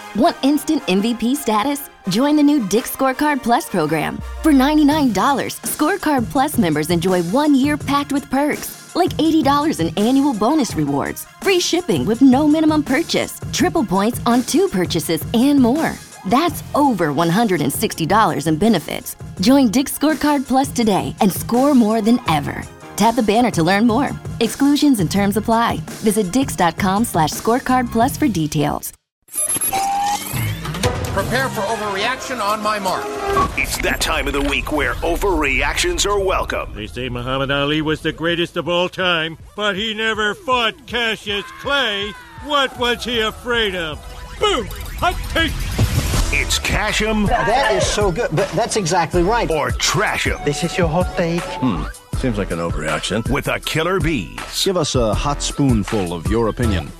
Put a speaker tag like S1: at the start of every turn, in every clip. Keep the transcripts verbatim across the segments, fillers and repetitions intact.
S1: Want instant M V P status? Join the new Dick's Scorecard Plus program. For ninety-nine dollars, Scorecard Plus members enjoy one year packed with perks, like eighty dollars in annual bonus rewards, free shipping with no minimum purchase, triple points on two purchases, and more. That's over one hundred sixty dollars in benefits. Join Dick's Scorecard Plus today and score more than ever. Tap the banner to learn more. Exclusions and terms apply. Visit dix.com slash scorecard plus for details.
S2: Prepare for overreaction on my mark.
S3: It's that time of the week where overreactions are welcome.
S4: They say Muhammad Ali was the greatest of all time, but he never fought Cassius Clay. What was he afraid of? Boom! Hot take!
S3: It's Cash 'em.
S5: That is so good, but that's exactly right.
S3: Or Trash 'em.
S5: This is your hot take.
S6: Hmm. Seems like an overreaction.
S3: With a Killer Bees.
S6: Give us a hot spoonful of your opinion.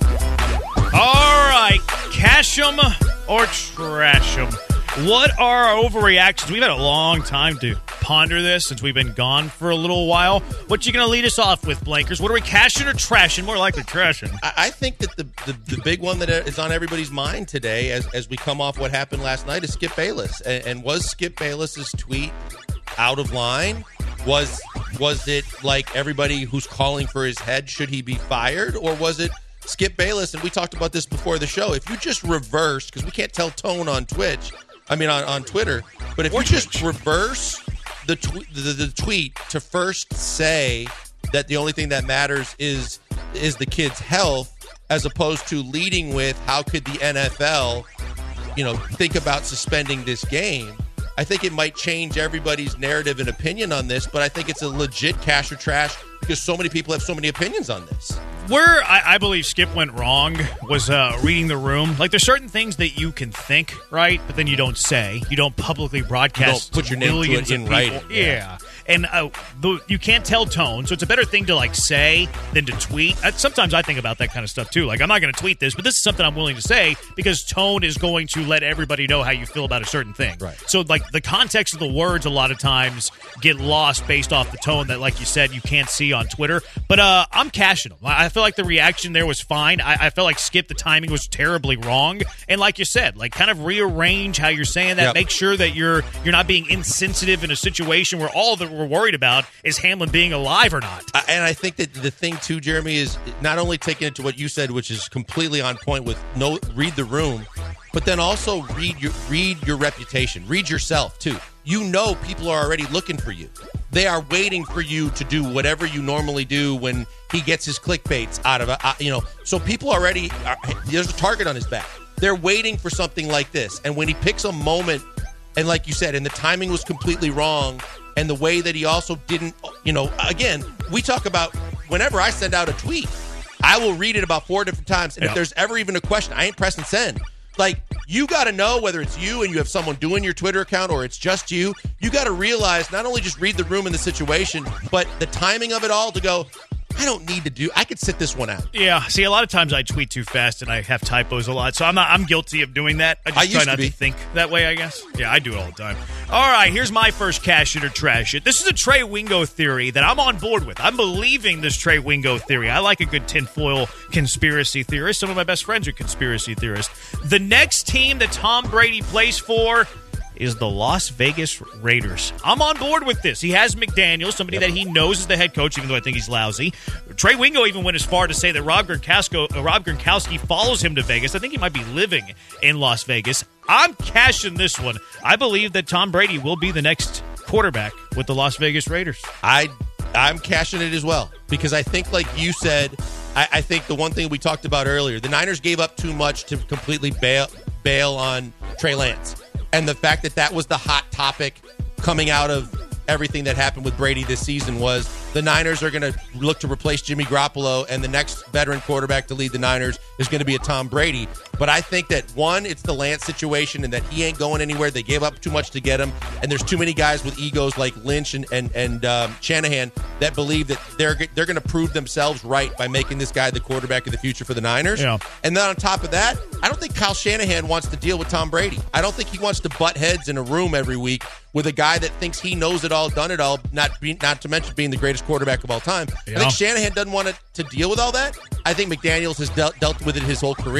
S7: All right, Cash 'em or Trash 'em. What are our overreactions? We've had a long time to ponder this since we've been gone for a little while. What you going to lead us off with, Blankers? What are we cashing or trashing? More likely trashing.
S8: I, I think that the, the the big one that is on everybody's mind today, as as we come off what happened last night, is Skip Bayless. And, and was Skip Bayless's tweet out of line? Was was it like everybody who's calling for his head, should he be fired? Or was it Skip Bayless? And we talked about this before the show. If you just reverse, because we can't tell tone on Twitch, I mean on, on Twitter, but if or you Twitch. just reverse the, tw- the the tweet to first say that the only thing that matters is is the kid's health, as opposed to leading with how could the N F L, you know, think about suspending this game, I think it might change everybody's narrative and opinion on this, but I think it's a legit cash or trash because so many people have so many opinions on this.
S7: Where I, I believe Skip went wrong was uh, reading the room. Like, there's certain things that you can think, right, but then you don't say. You don't publicly broadcast.
S8: You don't put your name to it in writing.
S7: Yeah. yeah. And uh, the, you can't tell tone, so it's a better thing to, like, say than to tweet. Uh, sometimes I think about that kind of stuff, too. Like, I'm not going to tweet this, but this is something I'm willing to say because tone is going to let everybody know how you feel about a certain thing.
S8: Right.
S7: So, like, the context of the words a lot of times get lost based off the tone that, like you said, you can't see on Twitter. But uh, I'm cashing them. I feel like the reaction there was fine. I, I felt like Skip, the timing was terribly wrong. And like you said, like, kind of rearrange how you're saying that.
S8: Yep.
S7: Make sure that you're you're not being insensitive in a situation where all that we're worried about is Hamlin being alive or not.
S8: Uh, and I think that the thing, too, Jeremy, is not only taking it to what you said, which is completely on point with no read the room, but then also read your read your reputation. Read yourself, too. You know people are already looking for you. They are waiting for you to do whatever you normally do when he gets his clickbaits out of, uh, you know. So people already, are, there's a target on his back. They're waiting for something like this. And when he picks a moment, and like you said, and the timing was completely wrong, and the way that he also didn't, you know, again, we talk about whenever I send out a tweet, I will read it about four different times. And yeah. if there's ever even a question, I ain't pressing send. Like, you got to know whether it's you and you have someone doing your Twitter account or it's just you. You got to realize not only just read the room and the situation, but the timing of it all to go, I don't need to do. I could sit this one out.
S7: Yeah. See, a lot of times I tweet too fast and I have typos a lot, so I'm not. I'm guilty of doing that. I just
S8: I
S7: try
S8: used
S7: not
S8: to, be.
S7: to think that way, I guess. Yeah, I do it all the time. All right, here's my first cash it or trash it. This is a Trey Wingo theory that I'm on board with. I'm believing this Trey Wingo theory. I like a good tinfoil conspiracy theorist. Some of my best friends are conspiracy theorists. The next team that Tom Brady plays for is the Las Vegas Raiders. I'm on board with this. He has McDaniels, somebody yep. that he knows is the head coach, even though I think he's lousy. Trey Wingo even went as far to say that Rob Gronkowski, uh, Rob Gronkowski follows him to Vegas. I think he might be living in Las Vegas. I'm cashing this one. I believe that Tom Brady will be the next quarterback with the Las Vegas Raiders.
S8: I, I'm cashing it as well because I think, like you said, I, I think the one thing we talked about earlier, the Niners gave up too much to completely bail, bail on Trey Lance. And the fact that that was the hot topic coming out of everything that happened with Brady this season was the Niners are going to look to replace Jimmy Garoppolo, and the next veteran quarterback to lead the Niners is going to be a Tom Brady. But I think that, one, it's the Lance situation and that he ain't going anywhere. They gave up too much to get him, and there's too many guys with egos like Lynch and and, and um, Shanahan that believe that they're they're going to prove themselves right by making this guy the quarterback of the future for the Niners.
S7: Yeah.
S8: And then on top of that, I don't think Kyle Shanahan wants to deal with Tom Brady. I don't think he wants to butt heads in a room every week with a guy that thinks he knows it all, done it all, not be, not to mention being the greatest quarterback of all time.
S7: Yeah.
S8: I think Shanahan doesn't want to, to deal with all that. I think McDaniels has dealt, dealt with it his whole career.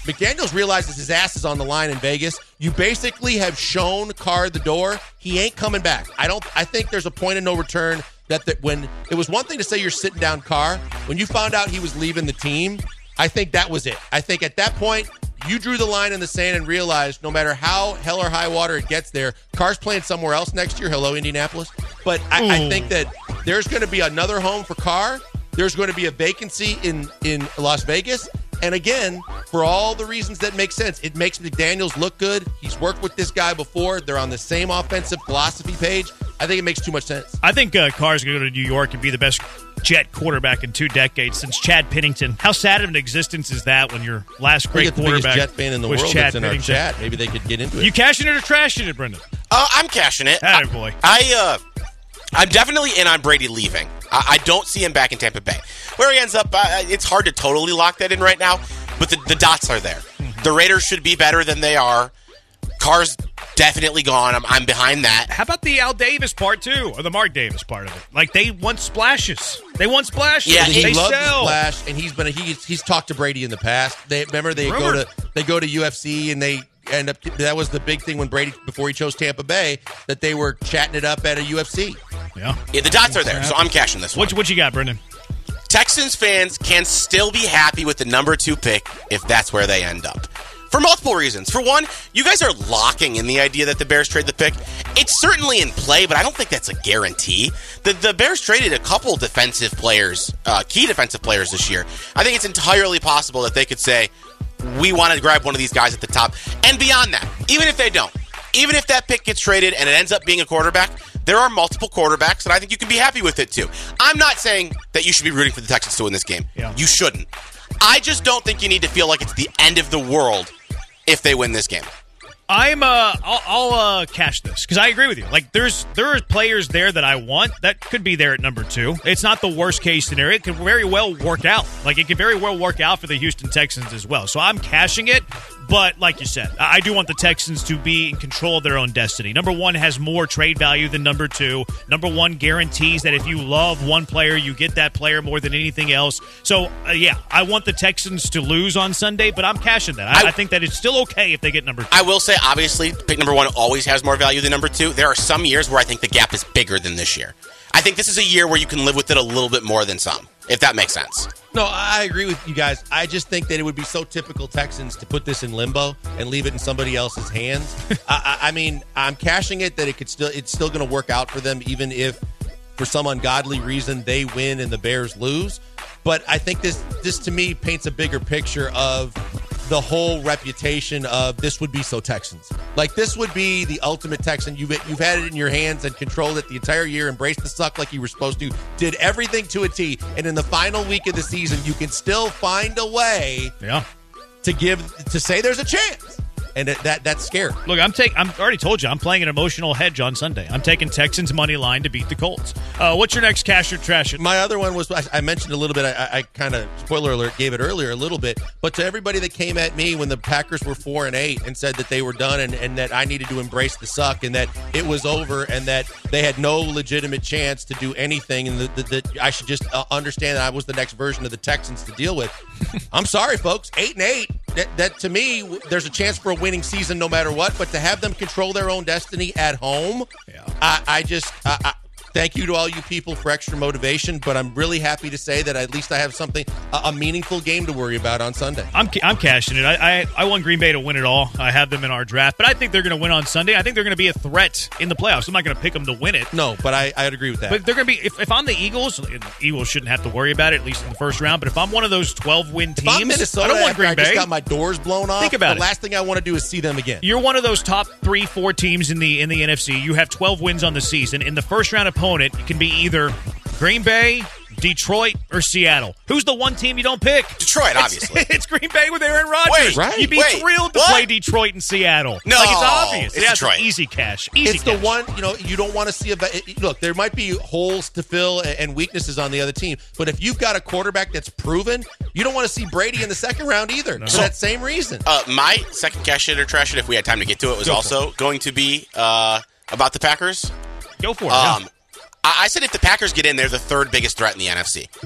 S8: McDaniels realizes his ass is on the line in Vegas. You basically have shown Carr the door. He ain't coming back. I don't. I think there's a point of no return. That, that when it was one thing to say you're sitting down Carr, when you found out he was leaving the team, I think that was it. I think at that point, you drew the line in the sand and realized no matter how hell or high water it gets there, Carr's playing somewhere else next year. Hello, Indianapolis. But I, I think that there's going to be another home for Carr. There's going to be a vacancy in, in Las Vegas. And again, for all the reasons that make sense, it makes McDaniels look good. He's worked with this guy before. They're on the same offensive philosophy page. I think it makes too much sense.
S7: I think uh, Carr's going to go to New York and be the best Jet quarterback in two decades since Chad Pennington. How sad of an existence is that when your last great
S8: the
S7: quarterback
S8: Jet fan in the
S7: was
S8: world
S7: Chad
S8: that's in
S7: Pennington?
S8: our chat? Maybe they could get into it.
S7: You cashing it or trashing it, Brendan?
S9: Uh, I'm cashing it.
S7: Attaboy.
S9: I, I, uh, I'm definitely in on Brady leaving. I, I don't see him back in Tampa Bay. Where he ends up, uh, it's hard to totally lock that in right now, but the, the dots are there. Mm-hmm. The Raiders should be better than they are. Carr's definitely gone. I'm, I'm behind that.
S7: How about the Al Davis part, too, or the Mark Davis part of it? Like, they want splashes. They want splashes.
S9: Yeah,
S8: he
S7: they
S8: loves
S7: sell.
S8: the splash, and he's been he's, he's talked to Brady in the past. They remember they
S7: Rumor.
S8: go to they go to U F C and they end up. That was the big thing when Brady before he chose Tampa Bay that they were chatting it up at a U F C.
S7: Yeah,
S9: yeah the dots are there, so I'm cashing this one.
S7: What, what you got, Brendan?
S9: Texans fans can still be happy with the number two pick if that's where they end up. For multiple reasons. For one, you guys are locking in the idea that the Bears trade the pick. It's certainly in play, but I don't think that's a guarantee. The, the Bears traded a couple defensive players, uh, key defensive players this year. I think it's entirely possible that they could say, we want to grab one of these guys at the top. And beyond that, even if they don't, even if that pick gets traded and it ends up being a quarterback, there are multiple quarterbacks, and I think you can be happy with it too. I'm not saying that you should be rooting for the Texans to win this game.
S7: Yeah.
S9: You shouldn't. I just don't think you need to feel like it's the end of the world if they win this game.
S7: I'm uh, I'll, I'll uh, cash this because I agree with you. Like, there's there are players there that I want that could be there at number two. It's not the worst case scenario. It could very well work out. Like, it could very well work out for the Houston Texans as well. So I'm cashing it. But like you said, I do want the Texans to be in control of their own destiny. Number one has more trade value than number two. Number one guarantees that if you love one player, you get that player more than anything else. So, uh, yeah, I want the Texans to lose on Sunday, but I'm cashing that. I, I, I think that it's still okay if they get number two.
S9: I will say, obviously, pick number one always has more value than number two. There are some years where I think the gap is bigger than this year. I think this is a year where you can live with it a little bit more than some, if that makes sense.
S8: No, I agree with you guys. I just think that it would be so typical Texans to put this in limbo and leave it in somebody else's hands. I, I, I mean, I'm cashing it that it could still it's still going to work out for them, even if for some ungodly reason they win and the Bears lose. But I think this this to me paints a bigger picture of the whole reputation of this would be so Texans. Like, this would be the ultimate Texan. You've, you've had it in your hands and controlled it the entire year, embraced the suck like you were supposed to, did everything to a T, and in the final week of the season, you can still find a way
S7: yeah.
S8: to give to say there's a chance. And it, that that's scary.
S7: Look, I'm taking. I'm already told you. I'm playing an emotional hedge on Sunday. I'm taking Texans money line to beat the Colts. Uh, what's your next cash or trash it?
S8: My other one was I, I mentioned a little bit. I, I kind of spoiler alert gave it earlier a little bit. But to everybody that came at me when the Packers were four and eight and said that they were done and, and that I needed to embrace the suck and that it was over and that they had no legitimate chance to do anything and that, that, that I should just uh, understand that I was the next version of the Texans to deal with. I'm sorry, folks. Eight and eight. That, that to me, there's a chance for a winning season no matter what, but to have them control their own destiny at home, yeah. I, I just I, I, thank you to all you people for extra motivation, but I'm really happy to say that at least I have something, a, a meaningful game to worry about on Sunday.
S7: I'm I'm cashing it. I, I I want Green Bay to win it all. I have them in our draft, but I think they're going to win on Sunday. I think they're going to be a threat in the playoffs. I'm not going to pick them to win it.
S8: No, but I I'd agree with that.
S7: But they're going to be if, if I'm the Eagles, the Eagles shouldn't have to worry about it at least in the first round. But if I'm one of those twelve win teams,
S8: if I'm Minnesota,
S7: I don't want Green
S8: I
S7: Bay.
S8: just got my doors blown off.
S7: Think about
S8: the
S7: it.
S8: last thing I want to do is see them again.
S7: You're one of those top three, four teams in the in the N F C. You have twelve wins on the season. In the first round opponent, it can be either Green Bay, Detroit, or Seattle. Who's the one team you don't pick?
S9: Detroit,
S7: it's,
S9: obviously.
S7: It's Green Bay with Aaron Rodgers.
S9: Wait,
S8: right?
S7: You'd be
S9: wait,
S7: thrilled to
S9: what?
S7: play Detroit and Seattle.
S9: No,
S7: like, it's obvious.
S9: it's
S7: yeah,
S9: Detroit.
S7: It's easy cash. Easy
S8: It's
S7: cash.
S8: the one, you know, you don't want to see a – look, there might be holes to fill and weaknesses on the other team, but if you've got a quarterback that's proven, you don't want to see Brady in the second round either no. for that same reason.
S9: Uh, my second cash it or trash it, if we had time to get to it, was
S7: Go
S9: also going to be uh, about the Packers.
S7: Go for it.
S9: Um,
S7: yeah.
S9: I-, I said if the Packers get in, they're the third biggest threat in the N F C.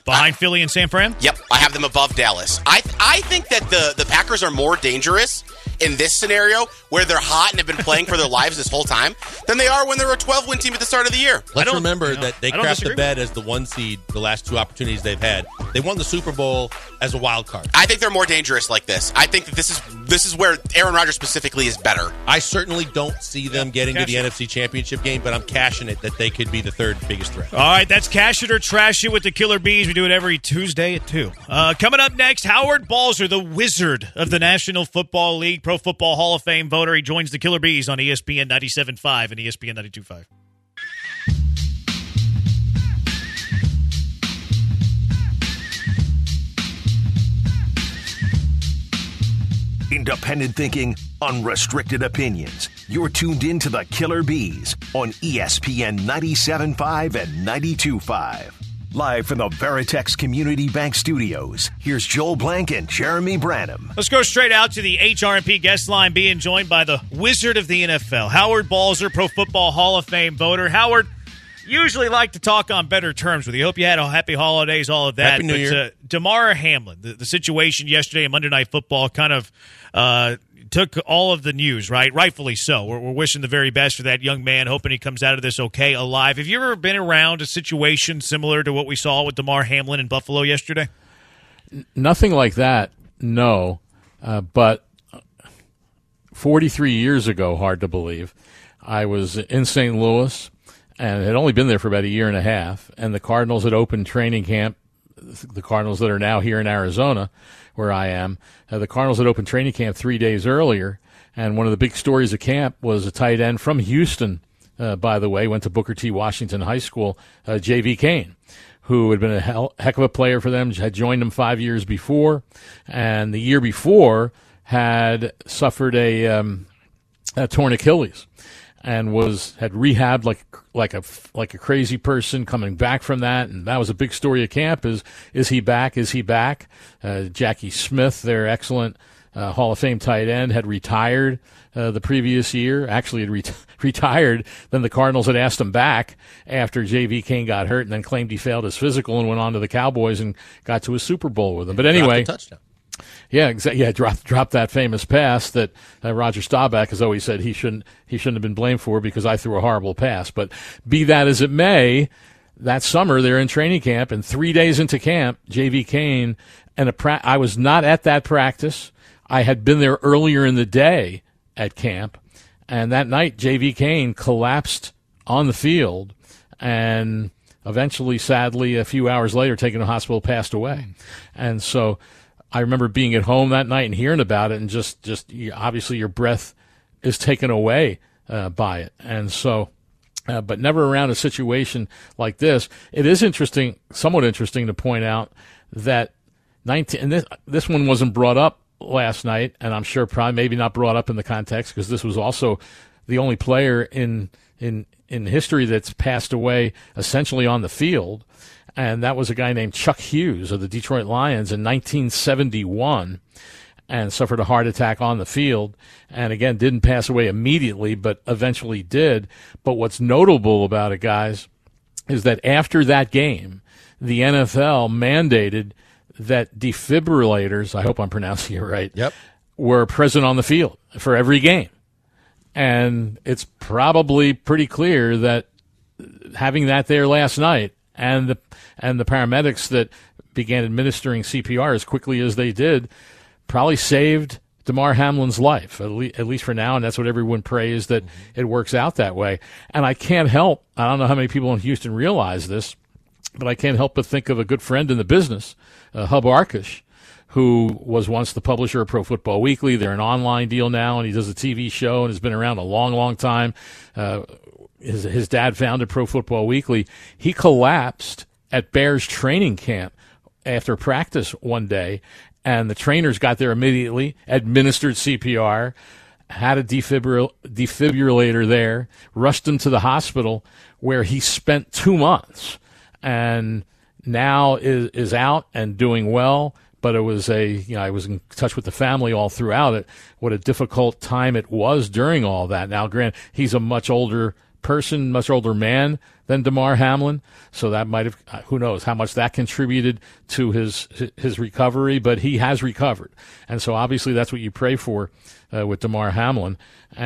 S7: Behind uh, Philly and San Fran?
S9: Yep, I have them above Dallas. I I think that the, the Packers are more dangerous in this scenario where they're hot and have been playing for their lives this whole time than they are when they're a twelve-win team at the start of the year.
S8: Let's remember
S7: you know,
S8: that they crapped the bed as the one seed the last two opportunities they've had. They won the Super Bowl as a wild card.
S9: I think they're more dangerous like this. I think that this is this is where Aaron Rodgers specifically is better.
S8: I certainly don't see them getting
S7: Cash
S8: to the
S7: it.
S8: N F C Championship game, but I'm cashing it that they could be the third biggest threat.
S7: All right, that's Cash It or Trash It with the Killer Bees. We do it every Tuesday at two. Uh, coming up next, Howard Balzer, the wizard of the National Football League, Pro Football Hall of Fame voter. He joins the Killer Bees on E S P N ninety-seven point five and E S P N ninety-two point five.
S3: Independent thinking, unrestricted opinions. You're tuned in to the Killer Bees on E S P N ninety-seven point five and ninety-two point five. Live from the Veritex Community Bank Studios, here's Joel Blank and Jeremy Branham.
S7: Let's go straight out to the H R and P guest line, being joined by the wizard of the N F L, Howard Balzer, Pro Football Hall of Fame voter. Howard, usually like to talk on better terms with you. Hope you had a happy holidays, all of that.
S8: Happy New
S7: but,
S8: Year.
S7: Uh, Damar Hamlin, the, the situation yesterday in Monday Night Football kind of uh, took all of the news, right? Rightfully so. We're, we're wishing the very best for that young man, hoping he comes out of this okay, alive. Have you ever been around a situation similar to what we saw with Damar Hamlin in Buffalo yesterday?
S10: Nothing like that, no. Uh, but forty-three years ago, hard to believe, I was in Saint Louis and had only been there for about a year and a half, and the Cardinals had opened training camp, the Cardinals that are now here in Arizona, where I am. Uh, the Cardinals had opened training camp three days earlier, and one of the big stories of camp was a tight end from Houston, uh, by the way, went to Booker T. Washington High School, uh, J V. Kane, who had been a hell, heck of a player for them, had joined them five years before, and the year before had suffered a, um, a torn Achilles. And was had rehabbed like like a like a crazy person, coming back from that, and that was a big story at camp. Is is he back? Is he back? Uh, Jackie Smith, their excellent uh, Hall of Fame tight end, had retired uh, the previous year. Actually, had re- retired. Then the Cardinals had asked him back after J V. Kane got hurt, and then claimed he failed his physical and went on to the Cowboys and got to a Super Bowl with them. But anyway,
S8: Dropped a touchdown.
S10: Yeah, exactly. Yeah, drop drop that famous pass that uh, Roger Staubach has always said he shouldn't he shouldn't have been blamed for because I threw a horrible pass. But be that as it may, that summer they're in training camp, and three days into camp, J V. Kane and a pra- I was not at that practice. I had been there earlier in the day at camp, and that night J V. Kane collapsed on the field, and eventually, sadly, a few hours later, taken to the hospital, passed away. And so I remember being at home that night and hearing about it, and just, just obviously your breath is taken away uh, by it. And so, uh, but never around a situation like this. It is interesting, somewhat interesting to point out that nineteen, and this, this one wasn't brought up last night, and I'm sure probably maybe not brought up in the context because this was also the only player in, in, in history that's passed away essentially on the field. And that was a guy named Chuck Hughes of the Detroit Lions in nineteen seventy-one, and suffered a heart attack on the field. And again, didn't pass away immediately, but eventually did. But what's notable about it, guys, is that after that game, the N F L mandated that defibrillators, I hope I'm pronouncing it right,
S8: yep,
S10: were present on the field for every game. And it's probably pretty clear that having that there last night, and the and the paramedics that began administering C P R as quickly as they did probably saved Damar Hamlin's life, at, le- at least for now, and that's what everyone prays, that it works out that way. And I can't help, I don't know how many people in Houston realize this, but I can't help but think of a good friend in the business, uh, Hub Arkush, who was once the publisher of Pro Football Weekly. They're an online deal now, and he does a T V show and has been around a long, long time. Uh, his, his dad founded Pro Football Weekly. He collapsed at Bears training camp after practice one day, and the trainers got there immediately, administered C P R, had a defibril- defibrillator there, rushed him to the hospital where he spent two months, and now is is out and doing well. But it was a, you know, I was in touch with the family all throughout it. What a difficult time it was during all that. Now, Grant, he's a much older person, much older man than Damar Hamlin. So that might have, who knows how much that contributed to his his recovery, but he has recovered. And so obviously that's what you pray for uh, with Damar Hamlin.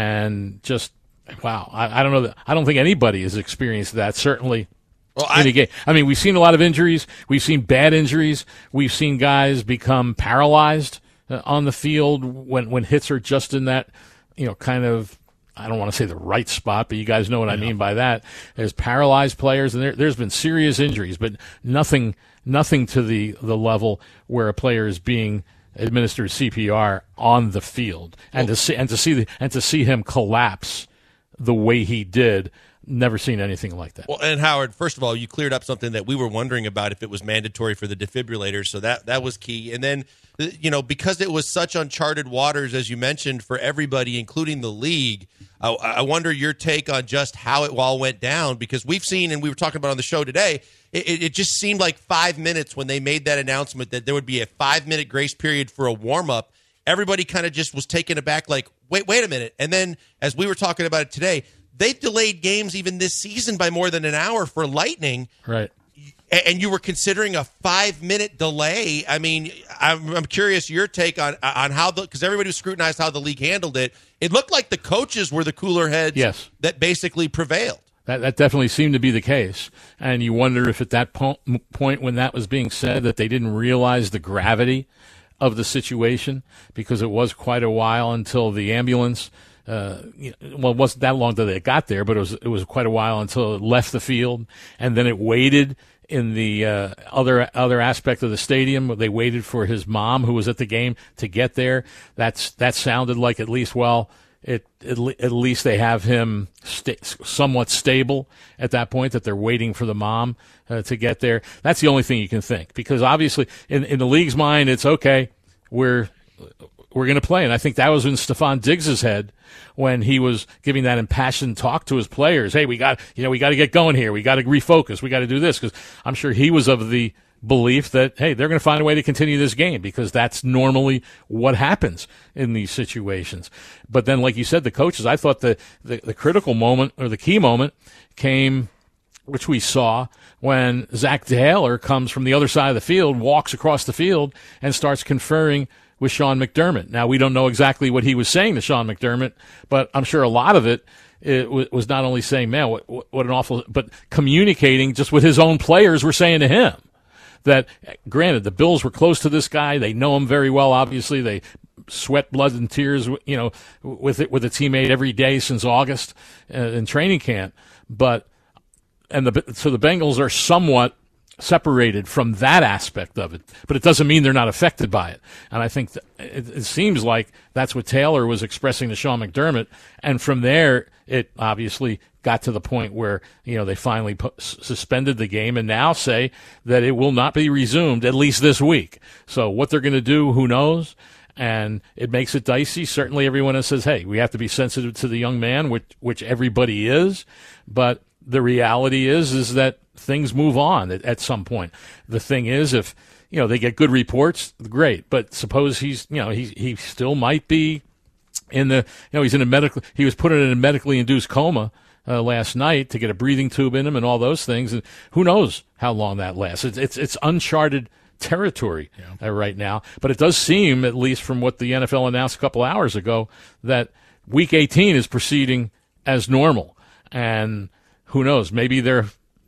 S10: And just, wow, I, I don't know that, I don't think anybody has experienced that, certainly.
S8: Well, I,
S10: in a game. I mean, we've seen a lot of injuries. We've seen bad injuries. We've seen guys become paralyzed uh, on the field when, when hits are just in that, you know, kind of, I don't want to say the right spot, but you guys know what I mean by that. There's paralyzed players, and there, there's been serious injuries, but nothing nothing to the, the level where a player is being administered C P R on the field. And well, to see and to see the, and to see him collapse the way he did, never seen anything like that.
S8: Well, and Howard, first of all, you cleared up something that we were wondering about if it was mandatory for the defibrillators, so that that was key. And then, you know, because it was such uncharted waters, as you mentioned, for everybody, including the league, I, I wonder your take on just how it all went down, because we've seen, and we were talking about on the show today, it, it just seemed like five minutes when they made that announcement that there would be a five-minute grace period for a warm-up. Everybody kind of just was taken aback like, wait, wait a minute. And then, as we were talking about it today, they've delayed games even this season by more than an hour for Lightning.
S10: Right.
S8: And you were considering a five-minute delay. I mean, I'm, I'm curious your take on on how the – because everybody was scrutinized how the league handled it. It looked like the coaches were the cooler heads
S10: yes.
S8: that basically prevailed.
S10: That, that definitely seemed to be the case. And you wonder if at that po- point when that was being said that they didn't realize the gravity of the situation, because it was quite a while until the ambulance – Uh, you know, well, it wasn't that long that it got there, but it was it was quite a while until it left the field, and then it waited in the uh, other other aspect of the stadium. They waited for his mom, who was at the game, to get there. That's that sounded like at least well, it, it at least they have him sta- somewhat stable at that point. That they're waiting for the mom uh, to get there. That's the only thing you can think, because obviously in in the league's mind, it's okay. We're We're going to play. And I think that was in Stephon Diggs' head when he was giving that impassioned talk to his players. Hey, we got, you know, we got to get going here. We got to refocus. We got to do this, because I'm sure he was of the belief that, hey, they're going to find a way to continue this game, because that's normally what happens in these situations. But then, like you said, the coaches, I thought the, the, the critical moment or the key moment came, which we saw when Zach Taylor comes from the other side of the field, walks across the field, and starts conferring with Sean McDermott. Now, we don't know exactly what he was saying to Sean McDermott, but I'm sure a lot of it, it w- was not only saying, man, what, what an awful, but communicating just what his own players were saying to him. That, granted, the Bills were close to this guy. They know him very well, obviously. They sweat blood and tears, you know, with it, with a teammate every day since August uh, in training camp. But, and the, so the Bengals are somewhat separated from that aspect of it, but it doesn't mean they're not affected by it. And I think that it, it seems like that's what Taylor was expressing to Sean McDermott. And from there, it obviously got to the point where, you know, they finally pu- suspended the game and now say that it will not be resumed, at least this week. So what they're going to do, who knows? And it makes it dicey. Certainly everyone says, hey, we have to be sensitive to the young man, which, which everybody is. But the reality is, is that things move on at, at some point. The thing is, if, you know, they get good reports, great. But suppose he's, you know, he he still might be in the, you know, he's in a medical, he was put in a medically induced coma uh, last night to get a breathing tube in him and all those things. And who knows how long that lasts? It's it's, it's uncharted territory yeah. uh, right now. But it does seem, at least from what the N F L announced a couple hours ago, that Week eighteen is proceeding as normal. And who knows? Maybe they're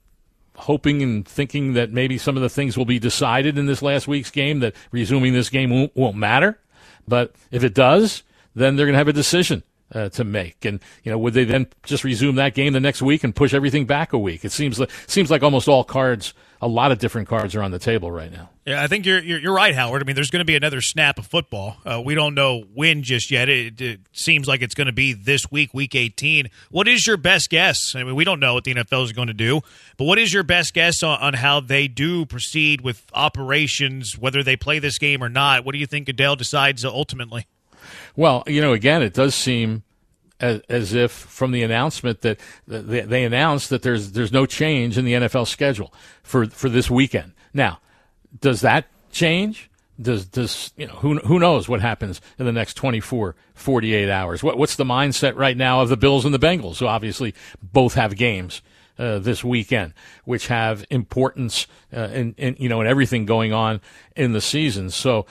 S10: hoping and thinking that maybe some of the things will be decided in this last week's game, that resuming this game won't, won't matter. But if it does, then they're going to have a decision uh, to make. And, you know, would they then just resume that game the next week and push everything back a week? It seems like, seems like almost all cards, a lot of different cards are on the table right now.
S7: Yeah, I think you're you're, you're right, Howard. I mean, there's going to be another snap of football. Uh, we don't know when just yet. It, it seems like it's going to be this week, Week eighteen. What is your best guess? I mean, we don't know what the N F L is going to do, but what is your best guess on, on how they do proceed with operations, whether they play this game or not? What do you think Goodell decides ultimately?
S10: Well, you know, again, it does seem as, as if from the announcement that they, they announced that there's there's no change in the N F L schedule for, for this weekend. Now, does that change? does does you know who who knows what happens in the next twenty-four, forty-eight hours? What what's the mindset right now of the Bills and the Bengals, who obviously both have games uh, this weekend, which have importance uh, in, in you know in everything going on in the season. So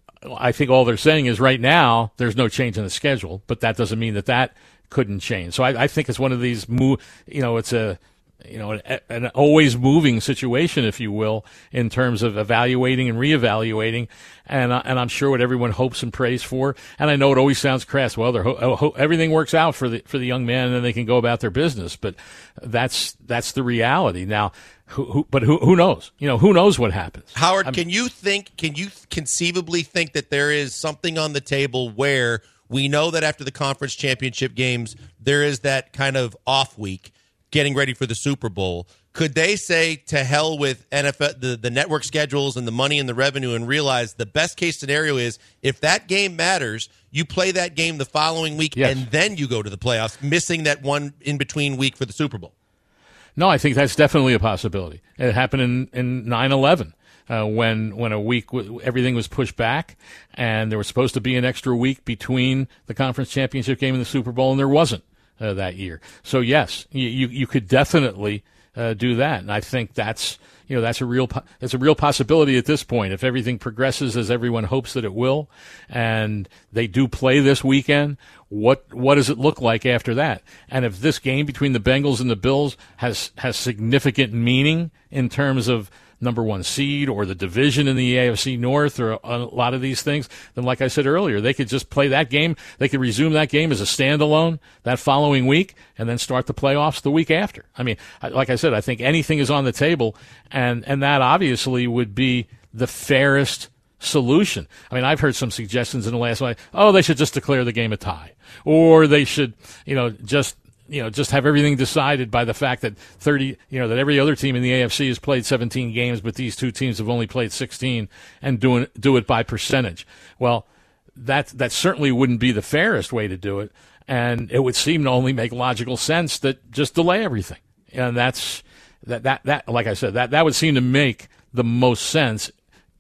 S10: I think all they're saying is right now there's no change in the schedule, but that doesn't mean that that couldn't change. So I, I think it's one of these move. You know, it's a you know, an, an always moving situation, if you will, in terms of evaluating and reevaluating. And, uh, and I'm sure what everyone hopes and prays for. And I know it always sounds crass. Well, they're ho- ho- everything works out for the, for the young man and then they can go about their business. But that's, that's the reality. Now, who, who, but who, who knows? You know, who knows what happens?
S8: Howard,
S10: I'm,
S8: can you think, can you conceivably think that there is something on the table where we know that after the conference championship games, there is that kind of off week getting ready for the Super Bowl? Could they say to hell with N F L, the, the network schedules and the money and the revenue, and realize the best case scenario is if that game matters, you play that game the following week
S10: yes.
S8: and then you go to the playoffs, missing that one in between week for the Super Bowl?
S10: No, I think that's definitely a possibility. It happened in, in nine eleven. Uh, when when a week w- everything was pushed back, and there was supposed to be an extra week between the conference championship game and the Super Bowl, and there wasn't uh, that year. So yes, you you, you could definitely uh, do that, and I think that's you know that's a real po- it's a real possibility at this point if everything progresses as everyone hopes that it will, and they do play this weekend. What what does it look like after that? And if this game between the Bengals and the Bills has has significant meaning in terms of number one seed or the division in the A F C North or a lot of these things, then like I said earlier, they could just play that game. They could resume that game as a standalone that following week and then start the playoffs the week after. I mean, like I said, I think anything is on the table, and, and that obviously would be the fairest solution. I mean, I've heard some suggestions in the last one, oh, they should just declare the game a tie, or they should, you know, just you know, just have everything decided by the fact that thirty, you know, that every other team in the A F C has played seventeen games, but these two teams have only played sixteen, and doing do it by percentage. Well, that that certainly wouldn't be the fairest way to do it, and it would seem to only make logical sense that just delay everything. And that's that that that like I said, that that would seem to make the most sense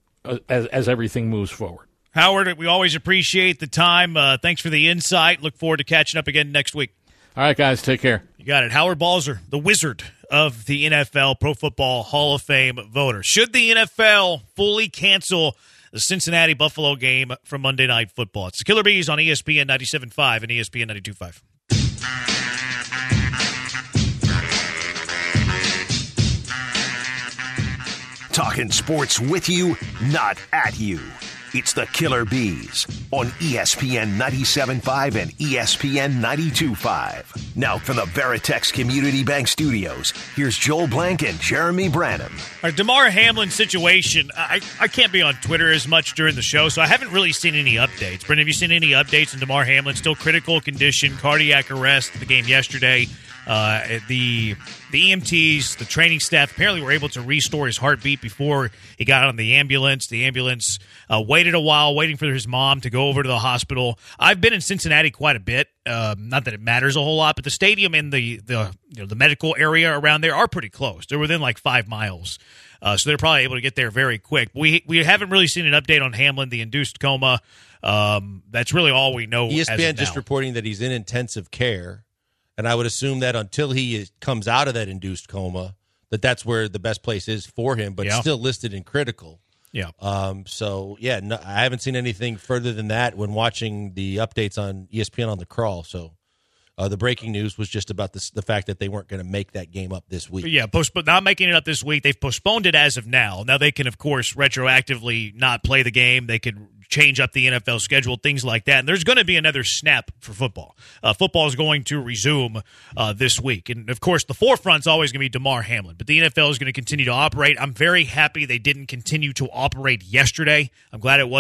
S10: as as everything moves forward.
S7: Howard, we always appreciate the time. Uh, thanks for the insight. Look forward to catching up again next week.
S10: All right, guys, take care.
S7: You got it. Howard Balzer, the wizard of the N F L Pro Football Hall of Fame voter. Should the N F L fully cancel the Cincinnati-Buffalo game from Monday Night Football? It's the Killer Bees on E S P N ninety-seven point five and E S P N ninety-two point five.
S3: Talking sports with you, not at you. It's the Killer Bees on E S P N ninety-seven point five and E S P N ninety-two point five. Now from the Veritex Community Bank Studios, here's Joel Blank and Jeremy Branham.
S7: Our Damar Hamlin situation, I, I can't be on Twitter as much during the show, so I haven't really seen any updates. Brendan, have you seen any updates on Damar Hamlin? Still critical condition, cardiac arrest, the game yesterday. Uh, the the E M Ts, the training staff, apparently were able to restore his heartbeat before he got on the ambulance. The ambulance uh, waited a while, waiting for his mom to go over to the hospital. I've been in Cincinnati quite a bit. Um, not that it matters a whole lot, but the stadium and the the you know the medical area around there are pretty close. They're within like five miles, uh, so they're probably able to get there very quick. But we we haven't really seen an update on Hamlin, the induced coma. Um, that's really all we know.
S8: E S P N
S7: as of
S8: just
S7: now.
S8: reporting that he's in intensive care. And I would assume that until he is, comes out of that induced coma, that that's where the best place is for him, but
S7: Yeah.
S8: it's still listed in critical.
S7: Yeah.
S8: Um. So, yeah, no, I haven't seen anything further than that when watching the updates on E S P N on the crawl. So uh, the breaking news was just about this, the fact that they weren't going to make that game up this week.
S7: Yeah, post- not making it up this week. They've postponed it as of now. Now they can, of course, retroactively not play the game. They could change up the N F L schedule, things like that. And there's going to be another snap for football. Uh, football is going to resume uh, this week. And, of course, the forefront's always going to be Damar Hamlin. But the N F L is going to continue to operate. I'm very happy they didn't continue to operate yesterday. I'm glad it wasn't a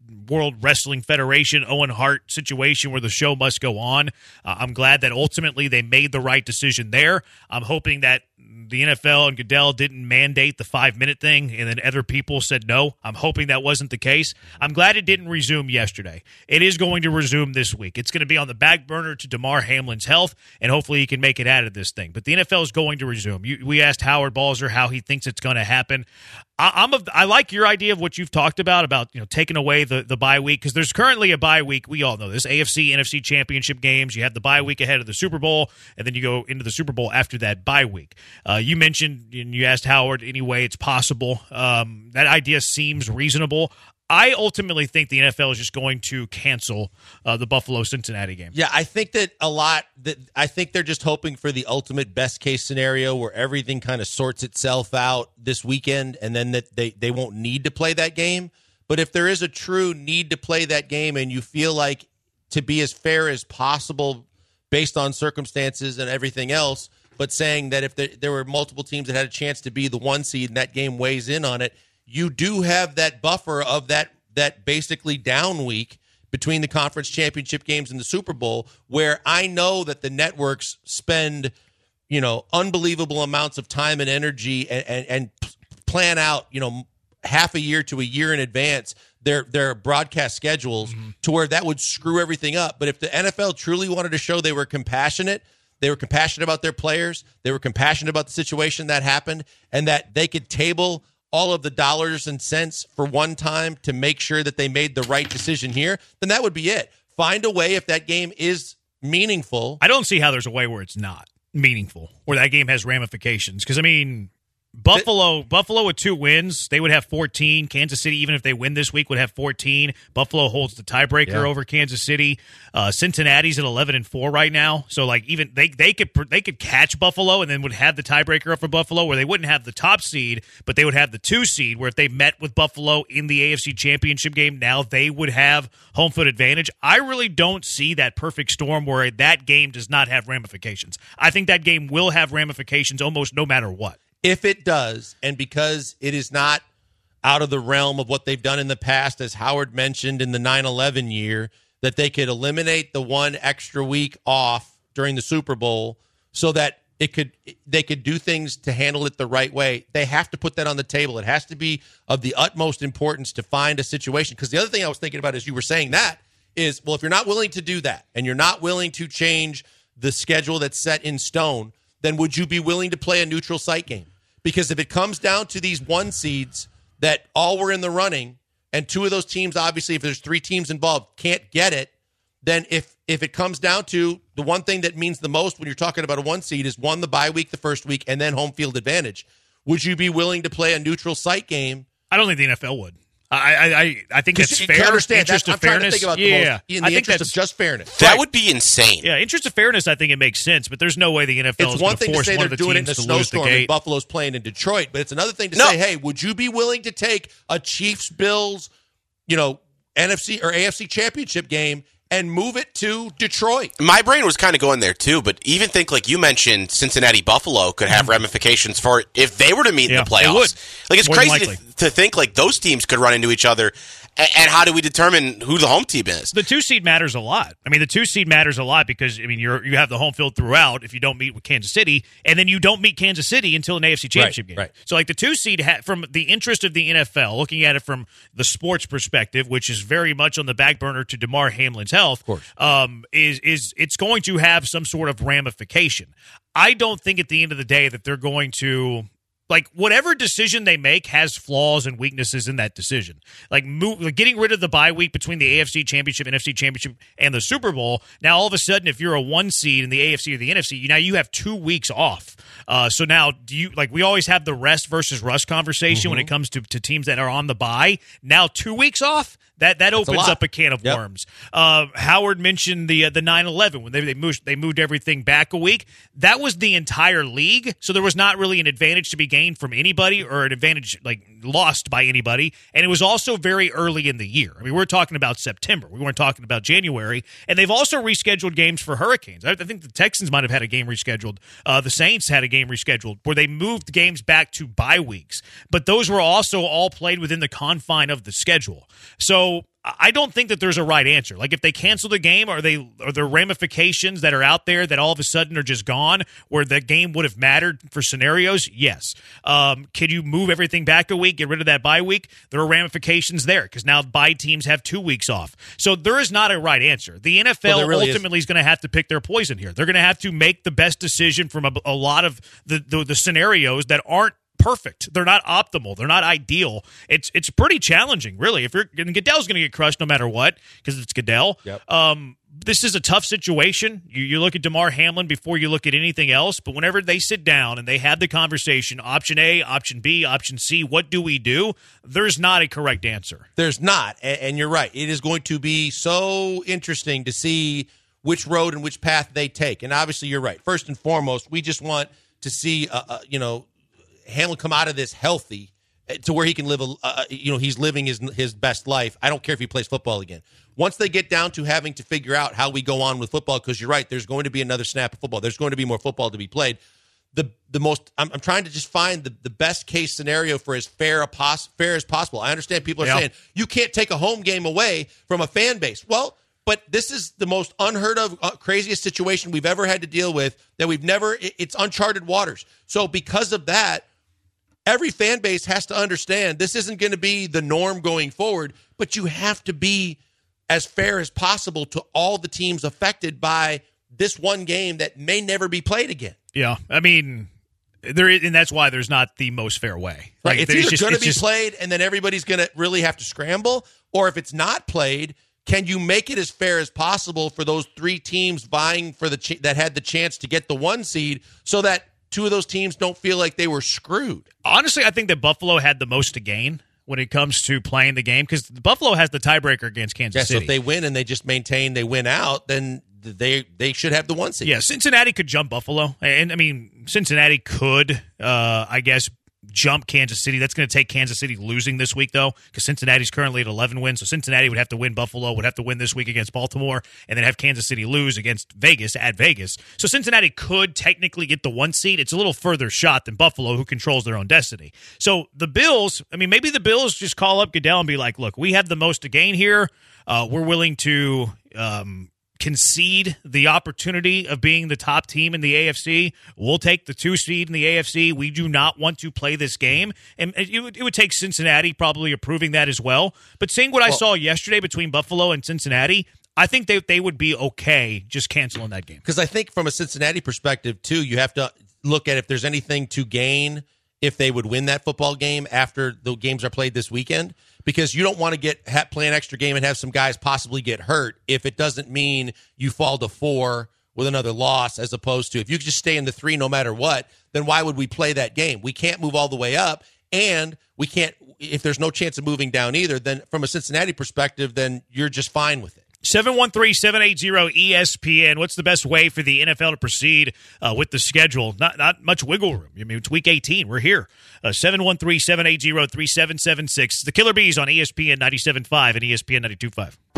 S7: World Wrestling Federation, Owen Hart situation where the show must go on. Uh, I'm glad that ultimately they made the right decision there. I'm hoping that the N F L and Goodell didn't mandate the five-minute thing, and then other people said no. I'm hoping that wasn't the case. I'm glad it didn't resume yesterday. It is going to resume this week. It's going to be on the back burner to Damar Hamlin's health, and hopefully he can make it out of this thing. But the N F L is going to resume. You, we asked Howard Balzer how he thinks it's going to happen. I, I'm a, I like your idea of what you've talked about, about you know taking away the, the bye week, because there's currently a bye week. We all know this. A F C, N F C championship games. You have the bye week ahead of the Super Bowl, and then you go into the Super Bowl after that bye week. Uh, you mentioned, and you asked Howard, anyway, it's possible. Um, that idea seems reasonable. I ultimately think the N F L is just going to cancel uh, the Buffalo-Cincinnati game.
S8: Yeah, I think that a lot that I think they're just hoping for the ultimate best case scenario where everything kind of sorts itself out this weekend, and then that they, they won't need to play that game. But if there is a true need to play that game and you feel like to be as fair as possible based on circumstances and everything else, but saying that if there, there were multiple teams that had a chance to be the one seed and that game weighs in on it, you do have that buffer of that that basically down week between the conference championship games and the Super Bowl, where I know that the networks spend, you know, unbelievable amounts of time and energy and, and, and plan out, you know, half a year to a year in advance their their broadcast schedules mm-hmm. to where that would screw everything up. But if the N F L truly wanted to show they were compassionate, they were compassionate about their players, they were compassionate about the situation that happened, and that they could table all of the dollars and cents for one time to make sure that they made the right decision here, then that would be it. Find a way, if that game is meaningful.
S7: I don't see how there's a way where it's not meaningful, where that game has ramifications. Because, I mean, Buffalo, it, Buffalo with two wins, they would have fourteen. Kansas City, even if they win this week, would have fourteen. Buffalo holds the tiebreaker yeah. over Kansas City. Uh, Cincinnati's at eleven and four right now, so like even they they could they could catch Buffalo and then would have the tiebreaker up for Buffalo, where they wouldn't have the top seed, but they would have the two seed. Where if they met with Buffalo in the A F C Championship game, now they would have home field advantage. I really don't see that perfect storm where that game does not have ramifications. I think that game will have ramifications almost no matter what.
S8: If it does, and because it is not out of the realm of what they've done in the past, as Howard mentioned in the nine eleven year, that they could eliminate the one extra week off during the Super Bowl so that it could they could do things to handle it the right way, they have to put that on the table. It has to be of the utmost importance to find a situation. Because the other thing I was thinking about as you were saying that is, well, if you're not willing to do that and you're not willing to change the schedule that's set in stone, then would you be willing to play a neutral site game? Because if it comes down to these one seeds that all were in the running, and two of those teams, obviously, if there's three teams involved, can't get it, then if if it comes down to the one thing that means the most when you're talking about a one seed is one, the bye week the first week, and then home field advantage, would you be willing to play a neutral site game?
S7: I don't think the N F L would. I I I think that's
S8: you
S7: fair.
S8: Can understand
S7: interest
S8: that's,
S7: of fairness.
S8: I'm trying to think about
S7: yeah,
S8: the most, in the
S7: I think
S8: interest
S7: that's
S8: of just fairness.
S9: That
S7: right.
S9: would be insane.
S7: Yeah, interest of fairness. I think it makes sense, but there's no way the N F L
S8: it's
S7: is
S8: one
S7: going to
S8: thing to
S7: force
S8: say
S7: one
S8: they're
S7: of the
S8: doing it in a
S7: teams to lose the
S8: snowstorm and
S7: gate.
S8: Buffalo's playing in Detroit, but it's another thing to
S9: No.
S8: say, hey, would you be willing to take a Chiefs Bills, you know, N F C or A F C championship game and move it to Detroit?
S9: My brain was kind of going there too, but even think like you mentioned, Cincinnati Buffalo could have ramifications for it if they were to meet
S7: Yeah,
S9: in the playoffs.
S7: they would.
S9: Like it's
S7: More than
S9: crazy
S7: likely.
S9: to, to think like those teams could run into each other. And, and how do we determine who the home team is?
S7: The two seed matters a lot. I mean, the two seed matters a lot because I mean, you're you have the home field throughout if you don't meet with Kansas City, and then you don't meet Kansas City until an A F C Championship
S8: Right,
S7: game.
S8: right.
S7: So, like the two seed, ha- from the interest of the N F L, looking at it from the sports perspective, which is very much on the back burner to Damar Hamlin's health,
S8: Of course.
S7: um, is is it's going to have some sort of ramification. I don't think at the end of the day that they're going to. Like, whatever decision they make has flaws and weaknesses in that decision. Like, move, like getting rid of the bye week between the A F C Championship, N F C Championship, and the Super Bowl. Now, all of a sudden, if you're a one seed in the A F C or the N F C, now you have two weeks off. Uh, so now, do you like we always have the rest versus rust conversation mm-hmm. when it comes to, to teams that are on the bye. Now, two weeks off. That that
S8: That's
S7: opens
S8: a
S7: up a can of
S8: yep.
S7: worms. Uh, Howard mentioned the uh, the nine eleven when they they moved they moved everything back a week. That was the entire league, so there was not really an advantage to be gained from anybody or an advantage like lost by anybody. And it was also very early in the year. I mean, we're talking about September. We weren't talking about January. And they've also rescheduled games for Hurricanes. I, I think the Texans might have had a game rescheduled. Uh, the Saints had a game rescheduled where they moved games back to bye weeks. But those were also all played within the confine of the schedule. So I don't think that there's a right answer. Like if they cancel the game, are they are there ramifications that are out there that all of a sudden are just gone where the game would have mattered for scenarios? Yes. Um, can you move everything back a week, get rid of that bye week? There are ramifications there because now bye teams have two weeks off. So there is not a right answer. The N F L well, really ultimately is. is going to have to pick their poison here. They're going to have to make the best decision from a, a lot of the, the, the scenarios that aren't perfect. They're not optimal. They're not ideal. It's it's pretty challenging, really. If you're and Goodell's going to get crushed no matter what because it's Goodell.
S8: Yep.
S7: Um, this is a tough situation. You, you look at Damar Hamlin before you look at anything else. But whenever they sit down and they have the conversation, option A, option B, option C, what do we do? There's not a correct answer.
S8: There's not, and, and you're right. It is going to be so interesting to see which road and which path they take. And obviously, you're right. First and foremost, we just want to see, uh, uh, you know. Hamlin come out of this healthy to where he can live, a, uh, you know, he's living his his best life. I don't care if he plays football again. Once they get down to having to figure out how we go on with football, because you're right, there's going to be another snap of football. There's going to be more football to be played. The the most I'm, I'm trying to just find the, the best case scenario for as fair a pos, fair as possible. I understand people are yeah. saying you can't take a home game away from a fan base. Well, but this is the most unheard of, uh, craziest situation we've ever had to deal with. That we've never. It, it's uncharted waters. So because of that. Every fan base has to understand this isn't going to be the norm going forward, but you have to be as fair as possible to all the teams affected by this one game that may never be played again.
S7: Yeah, I mean, there is, and that's why there's not the most fair way.
S8: Right, like, it's either going to be just played and then everybody's going to really have to scramble, or if it's not played, can you make it as fair as possible for those three teams vying for the ch- that had the chance to get the one seed so that two of those teams don't feel like they were screwed?
S7: Honestly, I think that Buffalo had the most to gain when it comes to playing the game because Buffalo has the tiebreaker against Kansas
S8: yeah,
S7: City.
S8: So if they win and they just maintain they win out, then they they should have the one seed.
S7: Yeah, Cincinnati could jump Buffalo. And, I mean, Cincinnati could, uh, I guess, jump Kansas City. That's going to take Kansas City losing this week, though, because Cincinnati's currently at eleven wins. So Cincinnati would have to win. Buffalo would have to win this week against Baltimore and then have Kansas City lose against Vegas at Vegas. So Cincinnati could technically get the one seed. It's a little further shot than Buffalo, who controls their own destiny. So the Bills, I mean, maybe the Bills just call up Goodell and be like, look, we have the most to gain here. Uh, we're willing to um, concede the opportunity of being the top team in the A F C. We'll take the two seed in the A F C. We do not want to play this game. And it would, it would take Cincinnati probably approving that as well. But seeing what well, I saw yesterday between Buffalo and Cincinnati, I think they, they would be okay just canceling that game.
S8: Because I think from a Cincinnati perspective, too, you have to look at if there's anything to gain if they would win that football game after the games are played this weekend. Because you don't want to get ha- play an extra game and have some guys possibly get hurt if it doesn't mean you fall to four with another loss, as opposed to if you just stay in the three no matter what, then why would we play that game? We can't move all the way up, and we can't, if there's no chance of moving down either, then from a Cincinnati perspective, then you're just fine with it.
S7: seven one three, seven eight zero, E S P N. What's the best way for the N F L to proceed uh, with the schedule? Not not much wiggle room. I mean, it's week eighteen. We're here. Uh, seven one three, seven eight zero, three seven seven six. The Killer Bees on E S P N ninety-seven point five and E S P N ninety-two point five.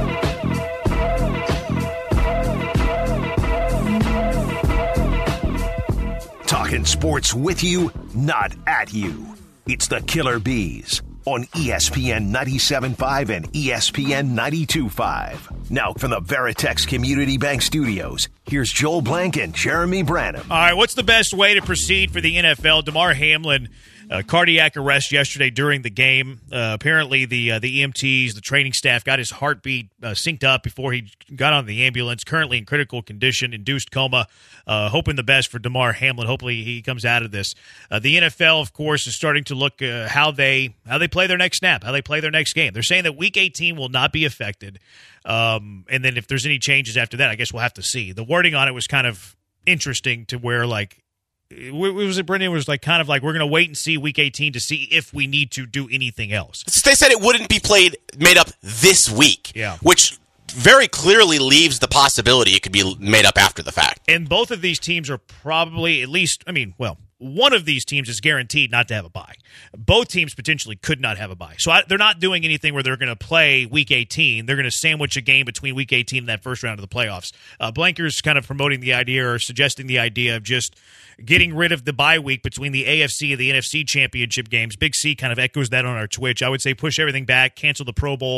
S3: Talking sports with you, not at you. It's the Killer Bees on E S P N ninety-seven point five and E S P N ninety-two point five. Now from the Veritex Community Bank Studios, here's Joel Blank and Jeremy Branham.
S7: All right, what's the best way to proceed for the N F L? Damar Hamlin, uh, cardiac arrest yesterday during the game. Uh, apparently the uh, the E M Ts, the training staff, got his heartbeat uh, synced up before he got on the ambulance. Currently in critical condition, induced coma. Uh, hoping the best for Damar Hamlin. Hopefully he comes out of this. Uh, the N F L, of course, is starting to look uh, how they how they play their next snap, how they play their next game. They're saying that Week eighteen will not be affected. Um, and then if there's any changes after that, I guess we'll have to see. The wording on it was kind of interesting to where, like, was it Brendan? It was like kind of like we're going to wait and see Week eighteen to see if we need to do anything else.
S9: They said it wouldn't be played, made up this week,
S7: yeah,
S9: which very clearly leaves the possibility it could be made up after the fact.
S7: And both of these teams are probably at least, I mean, well, one of these teams is guaranteed not to have a bye. Both teams potentially could not have a bye. So I, they're not doing anything where they're going to play Week eighteen. They're going to sandwich a game between Week eighteen and that first round of the playoffs. Uh, Blanker's kind of promoting the idea or suggesting the idea of just getting rid of the bye week between the A F C and the N F C championship games. Big C kind of echoes that on our Twitch. I would say push everything back, cancel the Pro Bowl,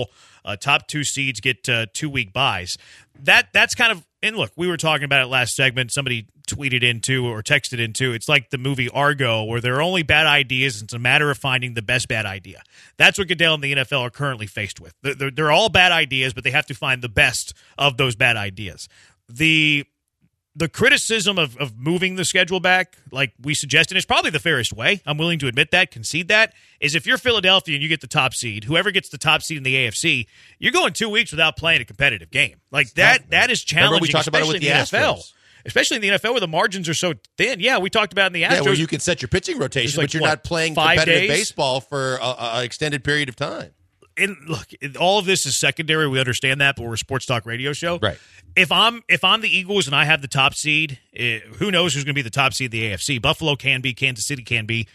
S7: Uh, top two seeds get uh, two-week buys. That That's kind of – and look, we were talking about it last segment. Somebody tweeted into or texted into. It's like the movie Argo, where there are only bad ideas. It's a matter of finding the best bad idea. That's what Goodell and the N F L are currently faced with. They're, they're, they're all bad ideas, but they have to find the best of those bad ideas. The the criticism of, of moving the schedule back, like we suggested, is probably the fairest way. I'm willing to admit that, concede that, is if you're Philadelphia and you get the top seed, whoever gets the top seed in the A F C, you're going two weeks without playing a competitive game. Like
S8: it's
S7: that,
S8: tough,
S7: that is challenging,
S8: we talked about it with
S7: especially
S8: the
S7: in the N F L.
S8: Astros.
S7: Especially in the N F L where the margins are so thin. Yeah, we talked about in the Astros.
S8: Yeah, where you can set your pitching rotation,
S7: like,
S8: but you're
S7: what,
S8: not playing
S7: five
S8: competitive
S7: days?
S8: baseball for an extended period of time.
S7: And look, all of this is secondary. We understand that, but we're a sports talk radio show.
S8: Right.
S7: If I'm if I'm the Eagles and I have the top seed, eh, who knows who's going to be the top seed in the A F C? Buffalo can be, Kansas City can be.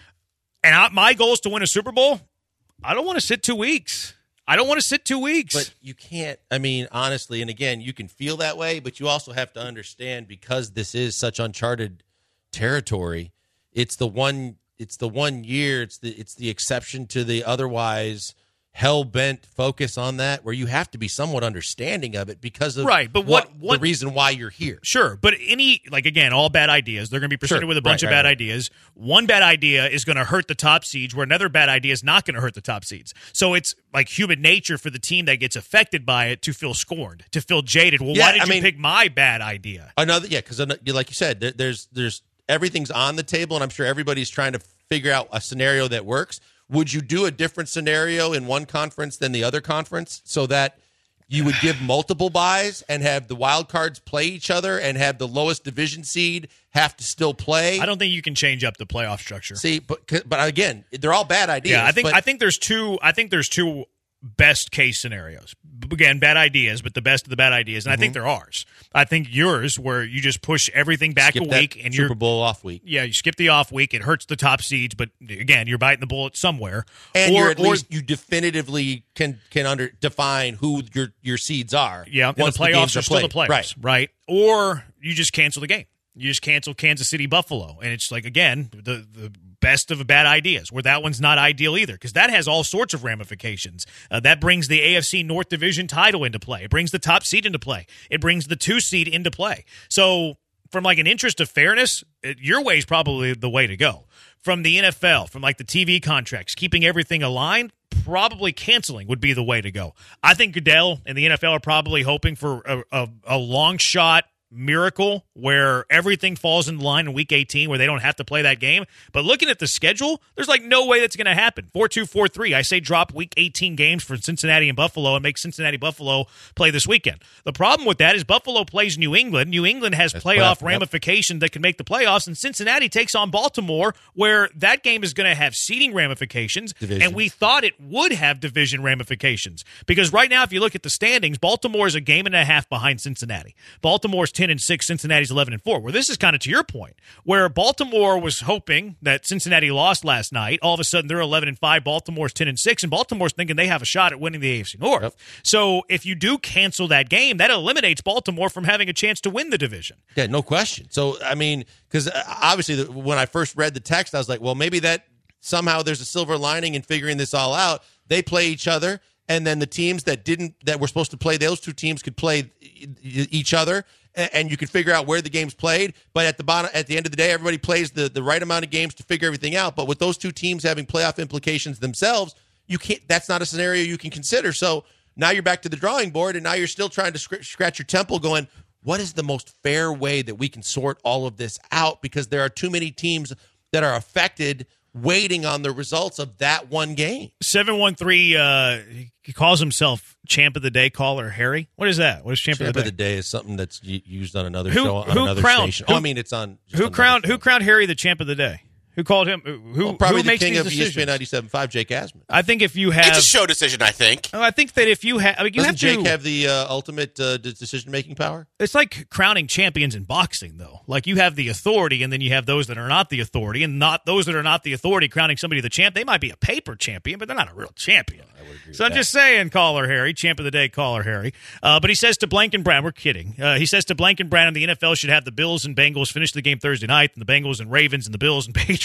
S7: And I, my goal is to win a Super Bowl. I don't want to sit two weeks. I don't want to sit two weeks.
S8: But you can't, I mean, honestly, and again, you can feel that way, but you also have to understand, because this is such uncharted territory, it's the one it's the one year, it's the it's the exception to the otherwise hell-bent focus on that, where you have to be somewhat understanding of it because of
S7: right, but what,
S8: what,
S7: what
S8: the reason why you're here.
S7: Sure, but any, like, again, all bad ideas, they're going to be presented
S8: Sure,
S7: with a bunch
S8: right,
S7: of bad
S8: right, right.
S7: ideas. One bad idea is going to hurt the top seeds, where another bad idea is not going to hurt the top seeds. So it's like human nature for the team that gets affected by it to feel scorned, to feel jaded. Well,
S8: Yeah,
S7: why did
S8: I
S7: you
S8: mean-
S7: pick my bad idea?
S8: Another, yeah, because like you said, there, there's there's everything's on the table, and I'm sure everybody's trying to figure out a scenario that works. Would you do a different scenario in one conference than the other conference, so that you would give multiple buys and have the wild cards play each other and have the lowest division seed have to still play?
S7: I don't think you can change up the playoff structure.
S8: See, but but again, they're all bad ideas.
S7: Yeah, I think
S8: but-
S7: I think there's two. I think there's two best case scenarios. Again, bad ideas, but the best of the bad ideas, and
S8: Mm-hmm.
S7: I think they're ours. I think yours, where you just push everything back
S8: skip
S7: a
S8: that
S7: week and
S8: Super
S7: you're
S8: Bowl off week.
S7: yeah, you skip the off week. It hurts the top seeds, but again, you're biting the bullet somewhere.
S8: And
S7: or,
S8: you're at
S7: or-
S8: least you definitively can can under define who your your seeds are.
S7: yeah, and the
S8: once
S7: playoffs
S8: games
S7: are still the
S8: played.
S7: playoffs,
S8: Right.
S7: right? Or you just cancel the game. You just cancel Kansas City Buffalo, and it's like, again, the the best of bad ideas, where that one's not ideal either, because that has all sorts of ramifications. Uh, that brings the A F C North Division title into play. It brings the top seed into play. It brings the two seed into play. So from like an interest of fairness, it, your way is probably the way to go. From the N F L, from like the T V contracts, keeping everything aligned, probably canceling would be the way to go. I think Goodell and the N F L are probably hoping for a, a, a long shot miracle where everything falls in line in week eighteen, where they don't have to play that game. But looking at the schedule, there's like no way that's going to happen. four two four three, I say drop week eighteen games for Cincinnati and Buffalo and make Cincinnati Buffalo play this weekend. The problem with that is Buffalo plays New England. New England has
S8: That's
S7: playoff
S8: playoff, yep.
S7: ramifications that can make the playoffs, and Cincinnati takes on Baltimore, where that game is going to have seeding ramifications.
S8: Division.
S7: And we thought it would have division ramifications, because right now, if you look at the standings, Baltimore is a game and a half behind Cincinnati. Baltimore's ten and six, Cincinnati's eleven and four. Where this is kind of to your point, where Baltimore was hoping that Cincinnati lost last night. All of a sudden, they're eleven and five. Baltimore's ten and six, and Baltimore's thinking they have a shot at winning the A F C North.
S8: Yep.
S7: So if you do cancel that game, that eliminates Baltimore from having a chance to win the division.
S8: Yeah, no question. So, I mean, because obviously the, when I first read the text, I was like, well, maybe that somehow there's a silver lining in figuring this all out. They play each other, and then the teams that didn't, that were supposed to play, those two teams could play e- each other, and, and you could figure out where the game's played. But at the bottom, at the end of the day, everybody plays the, the right amount of games to figure everything out. But with those two teams having playoff implications themselves, you can't. That's not a scenario you can consider. So now you're back to the drawing board, and now you're still trying to scr- scratch your temple, going, what is the most fair way that we can sort all of this out? Because there are too many teams that are affected waiting on the results of that one game.
S7: seven one three, uh, he calls himself Champ of the Day caller Harry. What is that? What is Champ,
S8: Champ
S7: of the Day?
S8: of the Day is something that's u- used on another
S7: Who-
S8: show, on
S7: who
S8: another
S7: crowned-
S8: station.
S7: who-
S8: oh, I mean, it's on. just
S7: Who
S8: another
S7: crowned
S8: show.
S7: Who crowned Harry the Champ of the Day? Who called him? Who,
S8: Well, probably
S7: who
S8: the
S7: makes
S8: king
S7: these
S8: of E S P N
S7: decisions?
S8: ninety-seven point five, Jake Asman.
S7: I think if you have,
S9: It's a show decision, I think.
S7: I think that if you have, I mean, you
S8: Doesn't
S7: have
S8: Jake
S7: to.
S8: have the uh, ultimate uh, de- decision-making power?
S7: It's like crowning champions in boxing, though. Like you have the authority, and then you have those that are not the authority, and not those that are not the authority crowning somebody the champ. They might be a paper champion, but they're not a real champion. So I'm just saying, caller Harry, Champ of the Day, caller Harry. Uh, but he says to Blank and Brown, we're kidding. Uh, he says to Blank and Brown, the N F L should have the Bills and Bengals finish the game Thursday night, and the Bengals and Ravens and the Bills and Patriots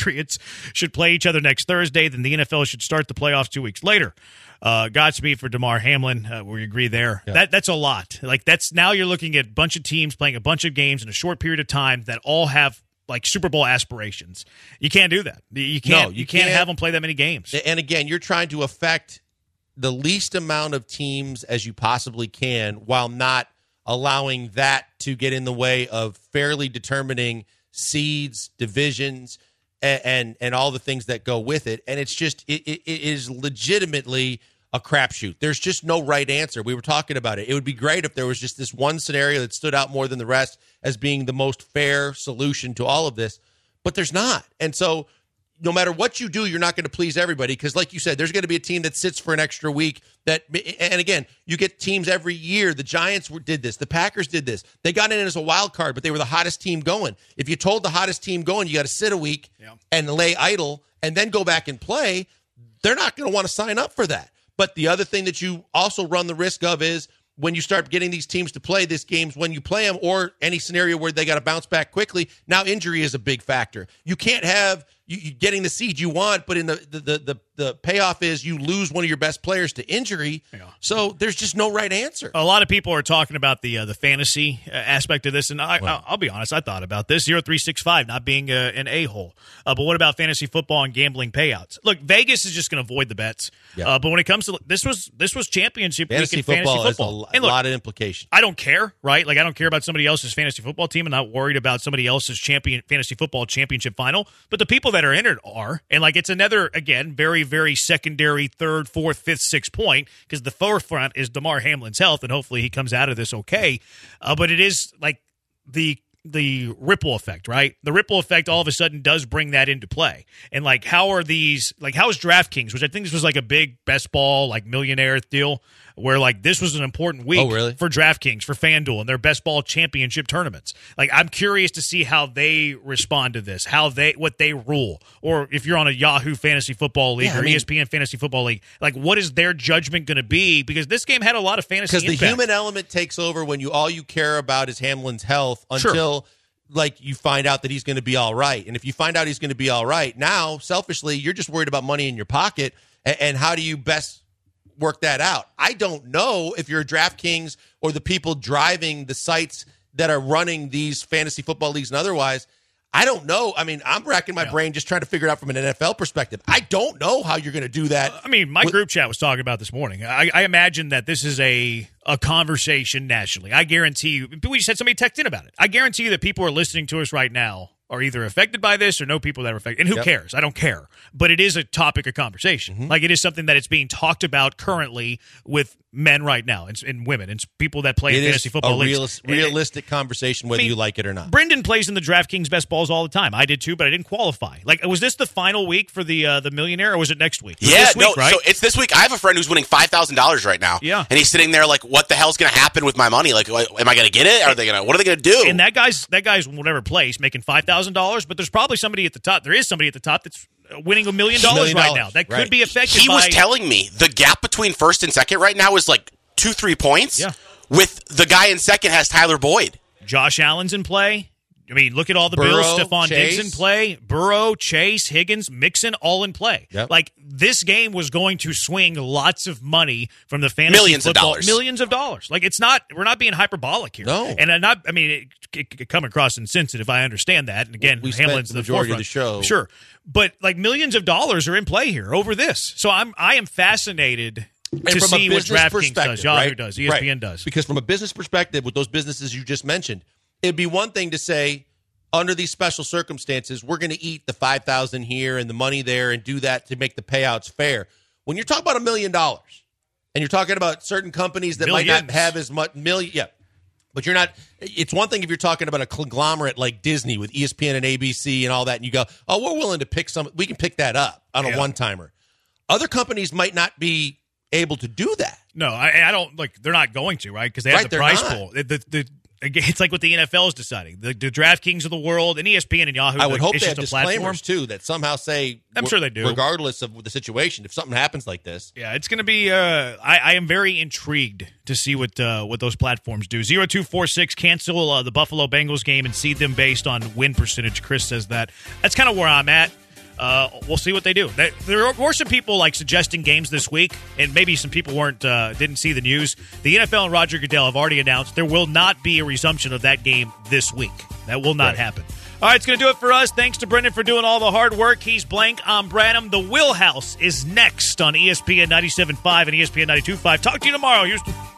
S7: Patriots should play each other next Thursday. Then the N F L should start the playoffs two weeks later. Uh, Godspeed for Damar Hamlin. Uh, we agree there. Yeah. That that's a lot. Like that's now you're looking at a bunch of teams playing a bunch of games in a short period of time that all have like Super Bowl aspirations. You can't do that. You can't.
S8: No,
S7: you, you can't, can't have them play that many games.
S8: And again, you're trying to affect the least amount of teams as you possibly can, while not allowing that to get in the way of fairly determining seeds, divisions, and and, and all the things that go with it. And it's just it, it, it is legitimately a crapshoot. There's just no right answer. We were talking about it. It would be great if there was just this one scenario that stood out more than the rest as being the most fair solution to all of this, but there's not. And so no matter what you do, you're not going to please everybody because, like you said, there's going to be a team that sits for an extra week. That, and again, you get teams every year. The Giants did this. The Packers did this. They got in as a wild card, but they were the hottest team going. If you told the hottest team going, you got to sit a week yeah. and lay idle and then go back and play, they're not going to want to sign up for that. But the other thing that you also run the risk of is when you start getting these teams to play these games, when you play them, or any scenario where they got to bounce back quickly, now injury is a big factor. You can't have you, you getting the seed you want, but in the the, the the the payoff is you lose one of your best players to injury. Yeah. So there's just no right answer.
S7: A lot of people are talking about the uh, the fantasy uh, aspect of this, and I,
S8: well,
S7: I'll be honest, I thought about this zero three six five not being uh, an a-hole. Uh, but what about fantasy football and gambling payouts? Look, Vegas is just going to avoid the bets. Yeah. Uh, but when it comes to this was this was championship
S8: fantasy
S7: week in
S8: football
S7: fantasy football.
S8: Has a, a lot of implications.
S7: I don't care, right? Like I don't care about somebody else's fantasy football team. I'm not worried about somebody else's champion fantasy football championship final. But the people that are in it are, and like it's another again very very secondary third, fourth, fifth, sixth point because the forefront is Damar Hamlin's health, and hopefully he comes out of this okay. Uh, but it is like the the ripple effect, right? The ripple effect all of a sudden does bring that into play. And like, how are these, like, how is DraftKings, which I think this was like a big best ball, like millionaire deal, where like this was an important week
S8: oh, really?
S7: for DraftKings, for FanDuel, and their best ball championship tournaments. Like, I'm curious to see how they respond to this, how they, what they rule, or if you're on a Yahoo Fantasy Football League yeah, or I mean, E S P N Fantasy Football League, like, what is their judgment going to be? Because this game had a lot of fantasy
S8: Because the human element takes over when you all you care about is Hamlin's health until
S7: sure.
S8: like you find out that he's going to be all right. And if you find out he's going to be all right, now selfishly you're just worried about money in your pocket and, and how do you best work that out? I don't know if you're a DraftKings or the people driving the sites that are running these fantasy football leagues and otherwise. I don't know. I mean, I'm racking my yeah. brain just trying to figure it out from an N F L perspective. I don't know how you're going to do that.
S7: I mean, my
S8: with-
S7: group chat was talking about this morning. I, I imagine that this is a a conversation nationally. I guarantee you. We just had somebody text in about it. I guarantee you that people are listening to us right now are either affected by this or know people that are affected. And who
S8: yep.
S7: cares? I don't care. But it is a topic of conversation. Mm-hmm. Like, it is something that is being talked about currently with men right now and, and women and people that play
S8: it
S7: in fantasy football
S8: leagues.
S7: leagues.
S8: It is a realistic conversation whether I mean, you like it or not.
S7: Brendan plays in the DraftKings best balls all the time. I did too, but I didn't qualify. Like, was this the final week for the uh, the millionaire, or was it next week? It
S9: yeah,
S7: this week,
S9: no,
S7: right?
S9: so it's this week. I have a friend who's winning five thousand dollars right now.
S7: Yeah.
S9: And he's sitting there like, what the hell's going to happen with my money? Like, am I going to get it? Are they going to, what are they going to do?
S7: And that guy's, that guy's in whatever place making five thousand dollars, but there's probably somebody at the top. There is somebody at the top that's winning a million dollars right now. That
S8: right.
S7: could be affected
S9: he
S7: by...
S9: was telling me the gap between first and second right now is like two, three points.
S7: Yeah.
S9: With the guy in second has Tyler Boyd.
S7: Josh Allen's in play. I mean, look at all the
S8: Burrow,
S7: Bills. Stephon
S8: Chase.
S7: Diggs in play. Burrow, Chase, Higgins, Mixon, all in play.
S8: Yep.
S7: Like, this game was going to swing lots of money from the fantasy
S9: millions
S7: football.
S9: of dollars.
S7: Millions of dollars. Like, it's not, we're not being hyperbolic here.
S8: No.
S7: And I'm not, I mean, it, it could come across insensitive. I understand that. And again,
S8: we
S7: Hamlin's
S8: the
S7: the
S8: majority
S7: forefront.
S8: of the show.
S7: Sure. But, like, millions of dollars are in play here over this. So I'm, I am fascinated
S8: And
S7: to
S8: from
S7: see
S8: a
S7: what
S8: business
S7: DraftKings does, Yahoo
S8: right?
S7: does, E S P N
S8: right.
S7: does.
S8: Because from a business perspective, with those businesses you just mentioned, it'd be one thing to say, under these special circumstances, we're going to eat the five thousand here and the money there and do that to make the payouts fair. When you're talking about a million dollars, and you're talking about certain companies that
S7: Millions.
S8: might not have as much million, yeah. But you're not. It's one thing if you're talking about a conglomerate like Disney with E S P N and A B C and all that, and you go, "Oh, we're willing to pick some. We can pick that up on a
S7: Yeah.
S8: one timer." Other companies might not be able to do that.
S7: No, I, I don't like. They're not going to, right? Because they have
S8: Right,
S7: the
S8: they're
S7: price
S8: not.
S7: pool. The, the, the, it's like what the N F L is deciding. The, the DraftKings of the world and E S P N and Yahoo.
S8: I would
S7: like,
S8: hope
S7: it's
S8: they have
S7: just a platform.
S8: disclaimers too that somehow say,
S7: I'm sure they do.
S8: regardless of the situation. If something happens like this,
S7: Yeah, it's going to be. Uh, I, I am very intrigued to see what uh, what those platforms do. Zero two four six cancel uh, the Buffalo Bengals game and seed them based on win percentage. Chris says that. That's kind of where I'm at. Uh, we'll see what they do. There were some people like suggesting games this week, and maybe some people weren't uh, didn't see the news. The N F L and Roger Goodell have already announced there will not be a resumption of that game this week. That will not right. happen. All right, it's going to do it for us. Thanks to Brendan for doing all the hard work. He's Blank. I'm Branham. The Wheelhouse is next on E S P N ninety-seven point five and E S P N ninety-two point five. Talk to you tomorrow, Houston.